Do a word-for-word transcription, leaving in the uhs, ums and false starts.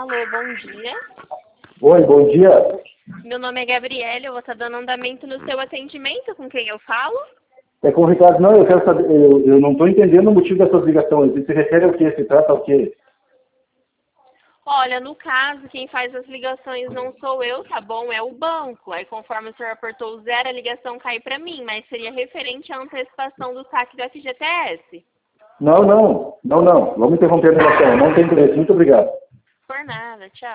Alô, bom dia. Oi, bom dia. Meu nome é Gabriela, eu vou estar dando andamento no seu atendimento. Com quem eu falo? É com o Ricardo. Não, eu quero saber, eu, eu não estou entendendo o motivo dessas ligações. Você se refere ao quê? Se trata ao quê? Olha, no caso, quem faz as ligações não sou eu, tá bom? É o banco. Aí, conforme o senhor apertou o zero, a ligação cai para mim, mas seria referente à antecipação do saque do F G T S. Não, não, não, não. Vamos interromper a ligação. Não tem interesse. Muito obrigado. Por nada, tchau.